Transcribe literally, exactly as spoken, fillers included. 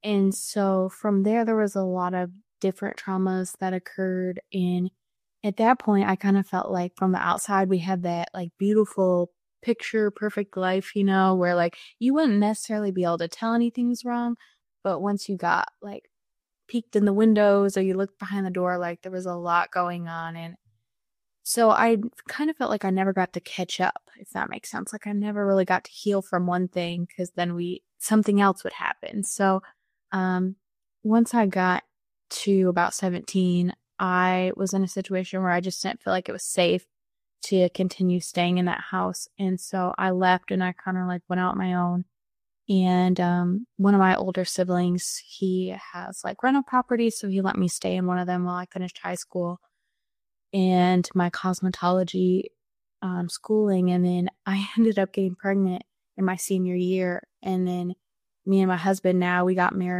And so from there, there was a lot of different traumas that occurred. And at that point, I kind of felt like from the outside, we had that like beautiful picture perfect life, you know, where like you wouldn't necessarily be able to tell anything's wrong. But once you got like peeked in the windows or you looked behind the door, like there was a lot going on. And so I kind of felt like I never got to catch up, if that makes sense. Like I never really got to heal from one thing because then we something else would happen. So um once I got to about seventeen, I was in a situation where I just didn't feel like it was safe to continue staying in that house. And so I left and I kind of like went out on my own. And um one of my older siblings, he has like rental properties, so he let me stay in one of them while I finished high school and my cosmetology um, schooling. And then I ended up getting pregnant in my senior year. And then me and my husband now, we got married.